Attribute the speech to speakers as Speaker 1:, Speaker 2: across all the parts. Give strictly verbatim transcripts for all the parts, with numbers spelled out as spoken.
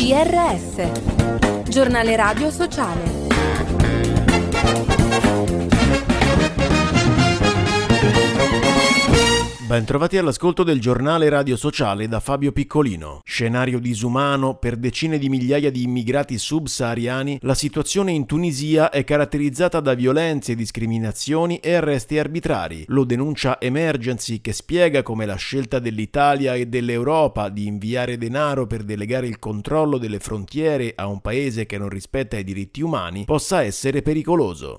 Speaker 1: G R S, Giornale Radio Sociale.
Speaker 2: Bentrovati all'ascolto del Giornale Radio Sociale da Fabio Piccolino. Scenario disumano per decine di migliaia di immigrati subsahariani, la situazione in Tunisia è caratterizzata da violenze, discriminazioni e arresti arbitrari. Lo denuncia Emergency, che spiega come la scelta dell'Italia e dell'Europa di inviare denaro per delegare il controllo delle frontiere a un paese che non rispetta i diritti umani possa essere pericoloso.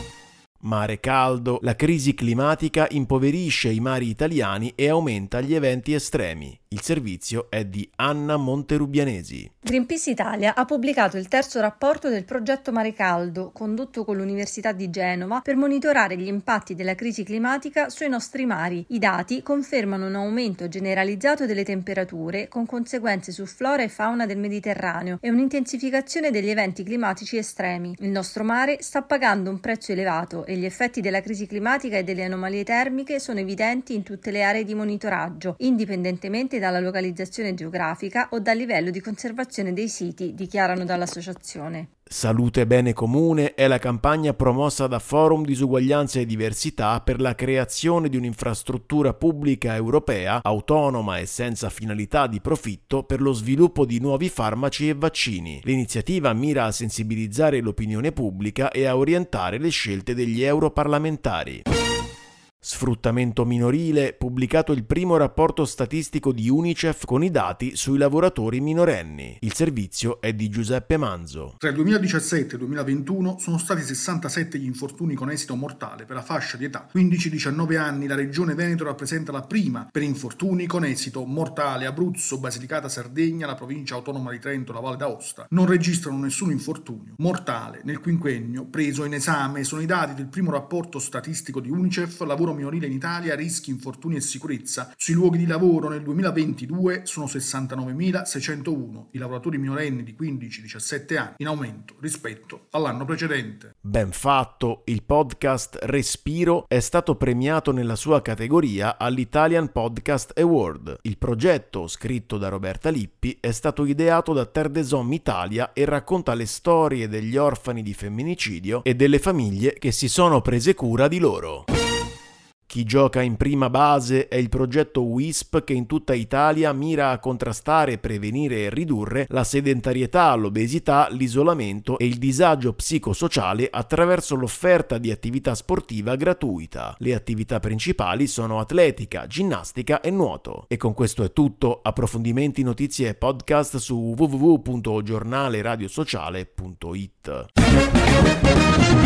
Speaker 2: Mare caldo, la crisi climatica impoverisce i mari italiani e aumenta gli eventi estremi. Il servizio è di Anna Monterubianesi.
Speaker 3: Greenpeace Italia ha pubblicato il terzo rapporto del progetto Mare Caldo, condotto con l'Università di Genova per monitorare gli impatti della crisi climatica sui nostri mari. I dati confermano un aumento generalizzato delle temperature, con conseguenze su flora e fauna del Mediterraneo, e un'intensificazione degli eventi climatici estremi. Il nostro mare sta pagando un prezzo elevato e gli effetti della crisi climatica e delle anomalie termiche sono evidenti in tutte le aree di monitoraggio, indipendentemente dalla localizzazione geografica o dal livello di conservazione dei siti, dichiarano dall'associazione.
Speaker 2: Salute Bene Comune è la campagna promossa da Forum Disuguaglianza e Diversità per la creazione di un'infrastruttura pubblica europea, autonoma e senza finalità di profitto, per lo sviluppo di nuovi farmaci e vaccini. L'iniziativa mira a sensibilizzare l'opinione pubblica e a orientare le scelte degli europarlamentari. Sfruttamento minorile, pubblicato il primo rapporto statistico di UNICEF con i dati sui lavoratori minorenni. Il servizio è di Giuseppe Manzo.
Speaker 4: Tra il duemiladiciassette e il duemilaventuno sono stati sessantasette gli infortuni con esito mortale per la fascia di età quindici diciannove anni. La regione Veneto rappresenta la prima per infortuni con esito mortale. Abruzzo, Basilicata, Sardegna, la provincia autonoma di Trento e la Valle d'Aosta non registrano nessun infortunio mortale nel quinquennio preso in esame. Sono i dati del primo rapporto statistico di UNICEF, lavoro minorile in Italia, rischi, infortuni e sicurezza. Sui luoghi di lavoro nel duemilaventidue sono sessantanovemilaseicentouno i lavoratori minorenni di quindici diciassette anni, in aumento rispetto all'anno precedente.
Speaker 2: Ben fatto, il podcast Respiro è stato premiato nella sua categoria all'Italian Podcast Award. Il progetto, scritto da Roberta Lippi, è stato ideato da Terre des Hommes Italia e racconta le storie degli orfani di femminicidio e delle famiglie che si sono prese cura di loro. Chi gioca in prima base è il progetto W I S P che in tutta Italia mira a contrastare, prevenire e ridurre la sedentarietà, l'obesità, l'isolamento e il disagio psicosociale attraverso l'offerta di attività sportiva gratuita. Le attività principali sono atletica, ginnastica e nuoto. E con questo è tutto. Approfondimenti, notizie e podcast su w w w punto giornale radio sociale punto i t.